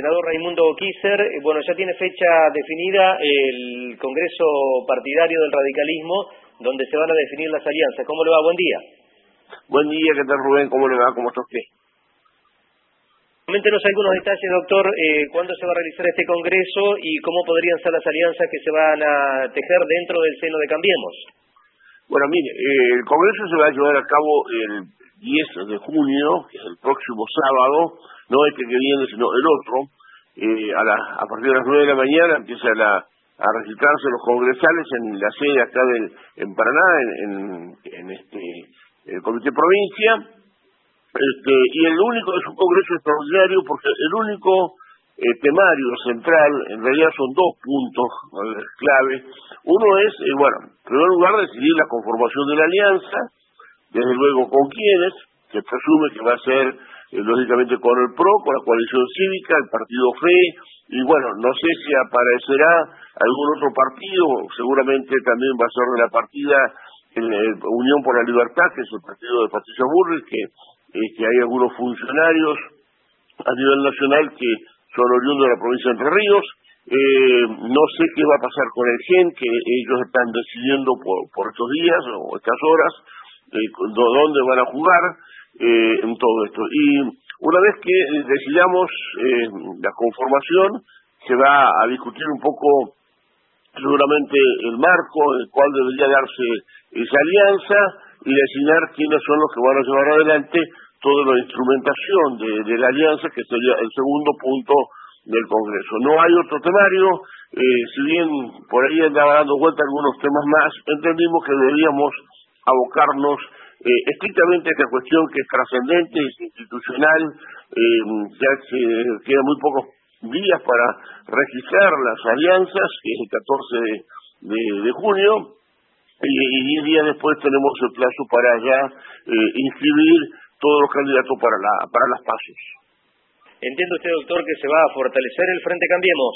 senador Raimundo Kiser, bueno, ya tiene fecha definida el Congreso Partidario del Radicalismo, donde se van a definir las alianzas. ¿Cómo le va? Buen día. Buen día, ¿qué tal, Rubén? ¿Cómo le va? ¿Cómo está usted? Coméntenos algunos detalles, doctor, cuándo se va a realizar este Congreso y cómo podrían ser las alianzas que se van a tejer dentro del seno de Cambiemos. Bueno, mire, el Congreso se va a llevar a cabo el 10 de junio, que es el próximo sábado, no este que viene, sino el otro, a partir de las 9 de la mañana empiezan a registrarse los congresales en la sede acá en Paraná, en el Comité Provincia, y es un congreso extraordinario porque el único temario central, en realidad son dos puntos clave. Uno es, en primer lugar, decidir la conformación de la alianza, desde luego con quiénes, se presume que va a ser, lógicamente, con el PRO, con la coalición cívica, el partido FE, y bueno, no sé si aparecerá algún otro partido, seguramente también va a ser de la partida Unión por la Libertad, que es el partido de Patricia Bullrich, que hay algunos funcionarios a nivel nacional que son oriundos de la provincia de Entre Ríos. No sé qué va a pasar con el GEN, que ellos están decidiendo por estos días o estas horas, dónde van a jugar en todo esto. Y una vez que decidamos la conformación, se va a discutir un poco seguramente el marco en el cual debería darse esa alianza y designar quiénes son los que van a llevar adelante toda la instrumentación de la alianza, que sería el segundo punto del Congreso. No hay otro temario, si bien por ahí andaba dando vuelta algunos temas más, entendimos que deberíamos abocarnos estrictamente a esta cuestión que es trascendente, es institucional, ya se quedan muy pocos días para registrar las alianzas, que es el 14 de junio, y 10 días después tenemos el plazo para ya inscribir todos los candidatos para las PASO. ¿Entiende usted, doctor, que se va a fortalecer el Frente Cambiemos?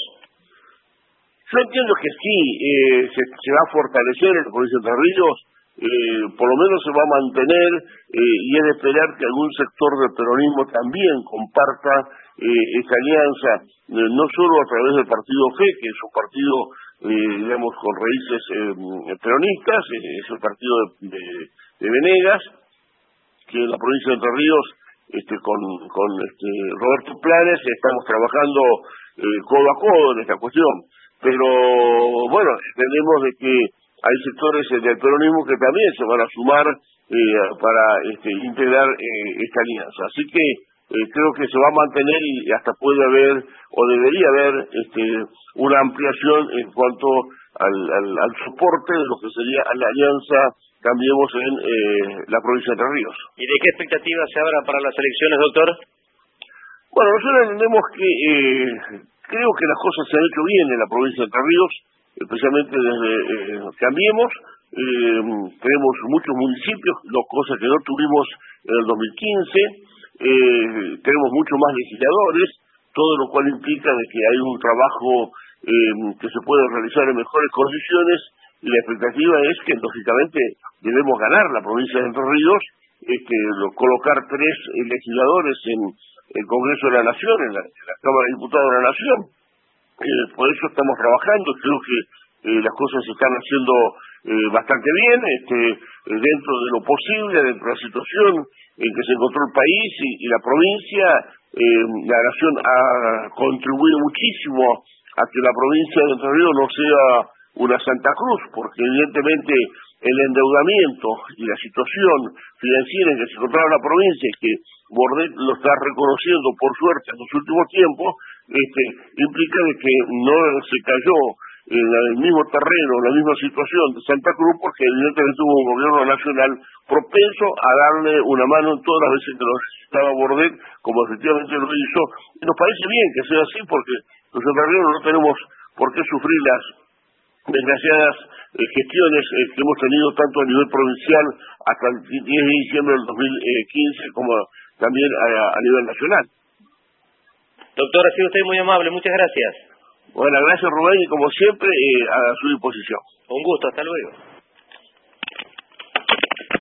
Yo entiendo que sí, se va a fortalecer en la provincia de Entre Ríos, por lo menos se va a mantener, y es de esperar que algún sector del peronismo también comparta esta alianza, no solo a través del partido FE, que es un partido, digamos, con raíces peronistas, es el partido de Venegas, que en la provincia de Entre Ríos, con Roberto Planes, estamos trabajando codo a codo en esta cuestión. Pero, bueno, entendemos de que hay sectores del peronismo que también se van a sumar para integrar esta alianza. Así que creo que se va a mantener y hasta puede haber, o debería haber, una ampliación en cuanto al soporte de lo que sería la alianza Cambiemos en la provincia de Entre Ríos. ¿Y de qué expectativas se abra para las elecciones, doctor? Bueno, nosotros entendemos que creo que las cosas se han hecho bien en la provincia de Entre Ríos, especialmente desde Cambiemos. Tenemos muchos municipios, cosas que no tuvimos en el 2015. Tenemos muchos más legisladores, todo lo cual implica de que hay un trabajo que se puede realizar en mejores condiciones, y la expectativa es que, lógicamente, debemos ganar la provincia de Entre Ríos, colocar 3 legisladores en el Congreso de la Nación, en la Cámara de Diputados de la Nación. Por eso estamos trabajando, creo que las cosas se están haciendo bastante bien, dentro de lo posible, dentro de la situación en que se encontró el país y la provincia. La Nación ha contribuido muchísimo a que la provincia de Entre Ríos no sea una Santa Cruz, porque evidentemente el endeudamiento y la situación financiera en que se encontraba la provincia, que Bordet lo está reconociendo por suerte en los últimos tiempos, implica de que no se cayó en el mismo terreno, en la misma situación de Santa Cruz, porque evidentemente hubo un gobierno nacional propenso a darle una mano en todas las veces que lo necesitaba Bordet, como efectivamente lo hizo. Y nos parece bien que sea así, porque los santarrinos no tenemos por qué sufrir las desgraciadas gestiones que hemos tenido tanto a nivel provincial hasta el 10 de diciembre del 2015 como también a nivel nacional. Doctor, ha sido usted muy amable, muchas gracias. Bueno, gracias, Rubén, y como siempre, a su disposición. Un gusto, hasta luego.